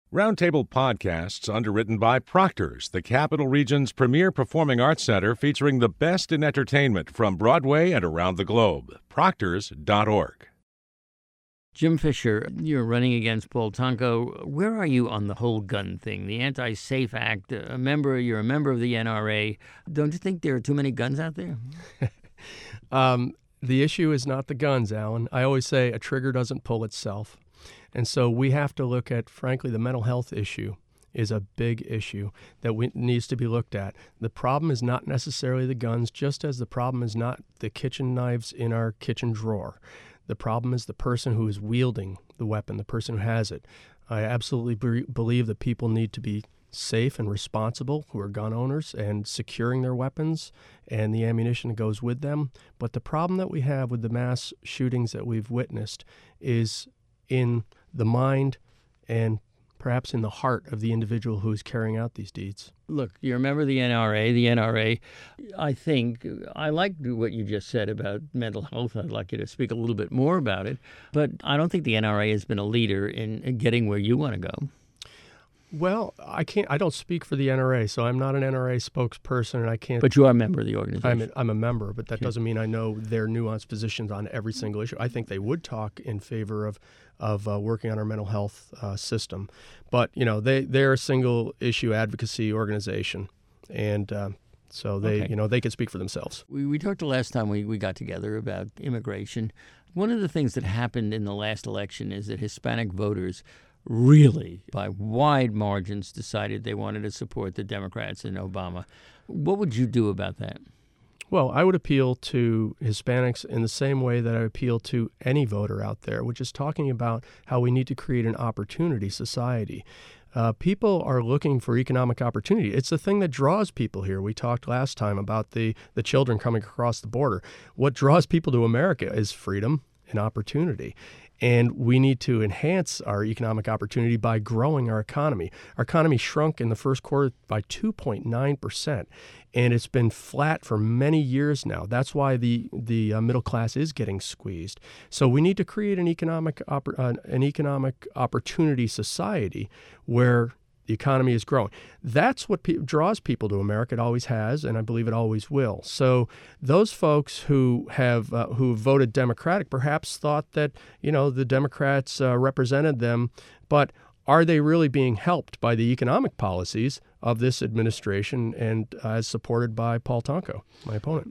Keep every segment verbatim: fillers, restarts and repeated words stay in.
Roundtable Podcasts, underwritten by Proctor's, the Capital Region's premier performing arts center featuring the best in entertainment from Broadway and around the globe. Proctors dot org. Jim Fisher, you're running against Paul Tonko. Where are you on the whole gun thing, the Anti-Safe Act? A member, you're a member of the N R A. Don't you think there are too many guns out there? um, the issue is not the guns, Alan. I always say a trigger doesn't pull itself. And so we have to look at, frankly, the mental health issue is a big issue that we, needs to be looked at. The problem is not necessarily the guns, just as the problem is not the kitchen knives in our kitchen drawer. The problem is the person who is wielding the weapon, the person who has it. I absolutely be- believe that people need to be safe and responsible who are gun owners and securing their weapons and the ammunition that goes with them. But the problem that we have with the mass shootings that we've witnessed is in the mind and perhaps in the heart of the individual who is carrying out these deeds. Look, you're a member of the N R A. The N R A, I think, I like what you just said about mental health. I'd like you to speak a little bit more about it. But I don't think the N R A has been a leader in getting where you want to go. Well, I can't. I don't speak for the N R A, so I'm not an N R A spokesperson, and I can't. But you are a member of the organization. I'm a, I'm a member, but that doesn't mean I know their nuanced positions on every single issue. I think they would talk in favor of of uh, working on our mental health uh, system, but you know they they're a single issue advocacy organization, and uh, so they okay. you know they can speak for themselves. We we talked the last time we, we got together about immigration. One of the things that happened in the last election is that Hispanic voters really, by wide margins, decided they wanted to support the Democrats and Obama. What would you do about that? Well, I would appeal to Hispanics in the same way that I appeal to any voter out there, which is talking about how we need to create an opportunity society. Uh, people are looking for economic opportunity. It's the thing that draws people here. We talked last time about the, the children coming across the border. What draws people to America is freedom and opportunity. And we need to enhance our economic opportunity by growing our economy. Our economy shrunk in the first quarter by two point nine percent, and it's been flat for many years now. That's why the the uh, middle class is getting squeezed. So we need to create an economic oppor- uh, an economic opportunity society where the economy is growing. That's what pe- draws people to America. It always has, and I believe it always will. So those folks who have uh, who voted Democratic perhaps thought that you know the Democrats uh, represented them, but are they really being helped by the economic policies of this administration and uh, as supported by Paul Tonko, my opponent?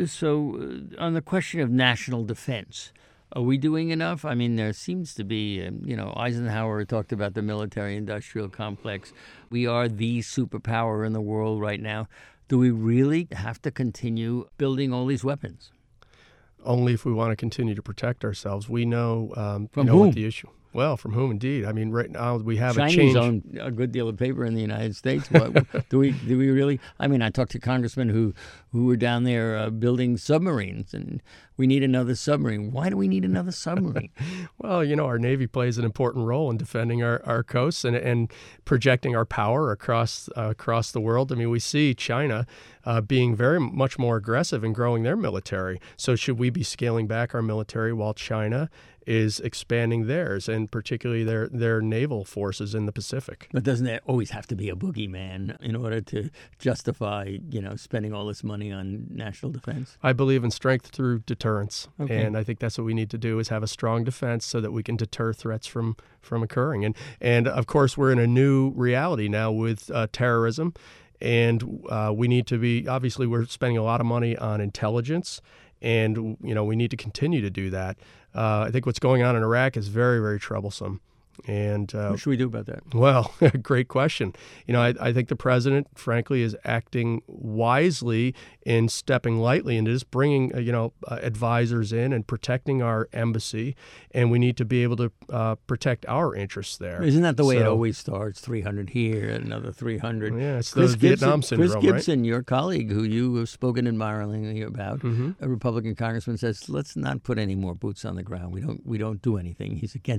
So uh, on the question of national defense, are we doing enough? I mean, there seems to be, um, you know, Eisenhower talked about the military-industrial complex. We are the superpower in the world right now. Do we really have to continue building all these weapons? Only if we want to continue to protect ourselves. We know, um, From you know whom? what the issue. Well, from whom indeed? I mean, right now we have Chinese a change. own a good deal of paper in the United States. What, do we do we really? I mean, I talked to congressmen who, who were down there uh, building submarines, and we need another submarine. Why do we need another submarine? Well, you know, our Navy plays an important role in defending our, our coasts and, and projecting our power across uh, across the world. I mean, we see China uh, being very much more aggressive in growing their military. So should we be scaling back our military while China is expanding theirs, and particularly their, their naval forces in the Pacific? But doesn't there always have to be a boogeyman in order to justify, you know, spending all this money on national defense? I believe in strength through deterrence, okay. and I think that's what we need to do is have a strong defense so that we can deter threats from, from occurring. And, and, of course, we're in a new reality now with uh, terrorism, and uh, we need to be – obviously, we're spending a lot of money on intelligence, and, you know, we need to continue to do that. Uh, I think what's going on in Iraq is very, very troublesome. And uh, what should we do about that? Well, great question. You know, I, I think the president, frankly, is acting wisely in stepping lightly into just bringing, uh, you know, uh, advisors in and protecting our embassy. And we need to be able to uh, protect our interests there. Isn't that the way so, it always starts? three hundred here, another three hundred. Yeah, it's Chris the Gibson, Vietnam syndrome, Chris Gibson, right? your colleague, who you have spoken admiringly about, mm-hmm. a Republican congressman, says, let's not put any more boots on the ground. We don't, we don't do anything. He's against that.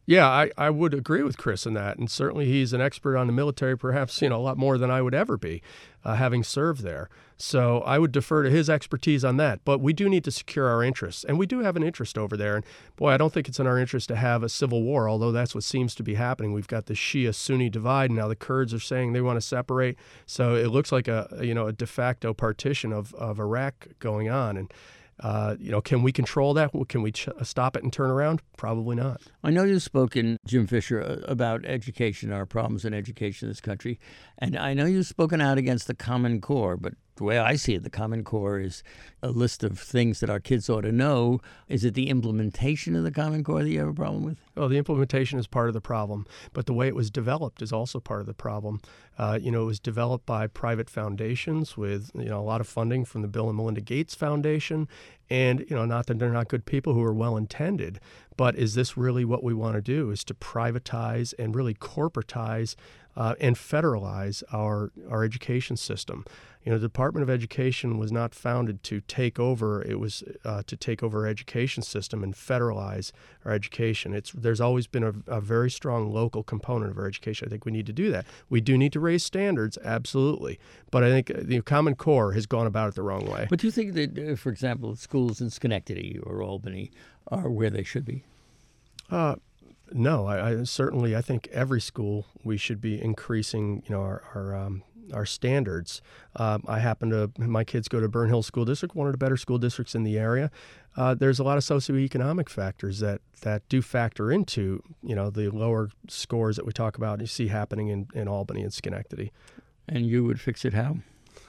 Yeah, I, I would agree with Chris in that. And certainly he's an expert on the military, perhaps, you know, a lot more than I would ever be, uh, having served there. So I would defer to his expertise on that. But we do need to secure our interests. And we do have an interest over there. And boy, I don't think it's in our interest to have a civil war, although that's what seems to be happening. We've got the Shia-Sunni divide. And now the Kurds are saying they want to separate. So it looks like a, you know, a de facto partition of, of Iraq going on. And Uh, you know, can we control that? Can we ch- stop it and turn around? Probably not. I know you've spoken, Jim Fisher, about education, our problems in education in this country. And I know you've spoken out against the Common Core, but the way I see it, the Common Core is a list of things that our kids ought to know. Is it the implementation of the Common Core that you have a problem with? Well, the implementation is part of the problem, but the way it was developed is also part of the problem. Uh, you know, it was developed by private foundations with, you know, a lot of funding from the Bill and Melinda Gates Foundation. And, you know, not that they're not good people who are well-intended, but is this really what we want to do, is to privatize and really corporatize uh, and federalize our, our education system? You know, the Department of Education was not founded to take over. It was uh, to take over our education system and federalize our education. It's There's always been a, a very strong local component of our education. I think we need to do that. We do need to raise standards, absolutely. But I think the Common Core has gone about it the wrong way. But do you think that, uh, for example, schools in Schenectady or Albany are where they should be? Uh, no, I, I certainly, I think every school we should be increasing, you know, our, our um, our standards. Um, I happen to, my kids go to Burn Hill School District, one of the better school districts in the area. Uh, there's a lot of socioeconomic factors that, that do factor into, you know, the lower scores that we talk about, you see happening in, in Albany and Schenectady. And you would fix it how?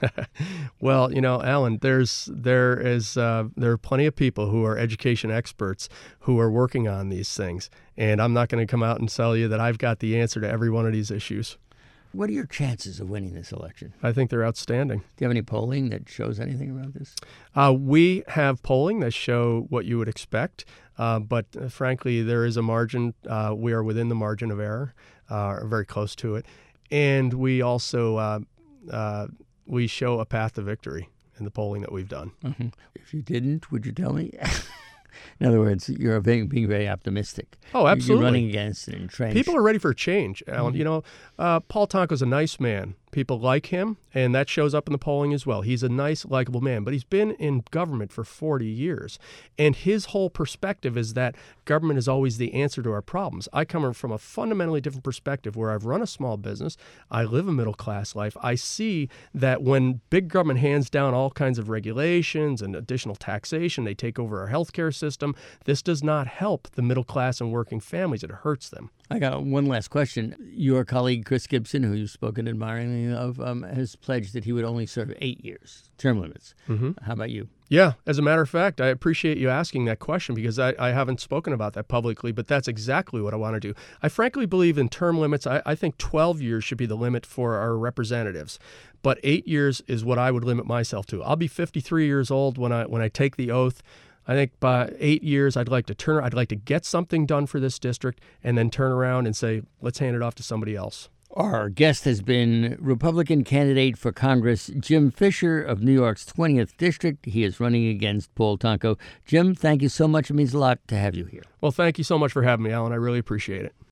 Well, you know, Alan, there's there is uh, there are plenty of people who are education experts who are working on these things, and I'm not going to come out and tell you that I've got the answer to every one of these issues. What are your chances of winning this election? I think they're outstanding. Do you have any polling that shows anything about this? Uh, we have polling that show what you would expect, uh, but uh, frankly, there is a margin. Uh, we are within the margin of error, uh, very close to it, and we also uh, uh, we show a path to victory in the polling that we've done. Mm-hmm. If you didn't, would you tell me? In other words, you're being, being very optimistic. Oh, absolutely. You're running against an entrenched. People are ready for a change, Alan. Mm-hmm. You know, uh, Paul Tonko's a nice man. People like him, and that shows up in the polling as well. He's a nice, likable man, but he's been in government for forty years. And his whole perspective is that government is always the answer to our problems. I come from a fundamentally different perspective where I've run a small business. I live a middle-class life. I see that when big government hands down all kinds of regulations and additional taxation, they take over our healthcare system. This does not help the middle class and working families. It hurts them. I got one last question. Your colleague, Chris Gibson, who you've spoken admiringly of, um, has pledged that he would only serve eight years, term limits. Mm-hmm. How about you? Yeah, as a matter of fact, I appreciate you asking that question because I, I haven't spoken about that publicly, but that's exactly what I want to do. I frankly believe in term limits. I, I think twelve years should be the limit for our representatives, but eight years is what I would limit myself to. I'll be fifty-three years old when I when I take the oath. I think by eight years, I'd like to turn. I'd like to get something done for this district, and then turn around and say, "Let's hand it off to somebody else." Our guest has been Republican candidate for Congress Jim Fisher of New York's twentieth District. He is running against Paul Tonko. Jim, thank you so much. It means a lot to have you here. Well, thank you so much for having me, Alan. I really appreciate it.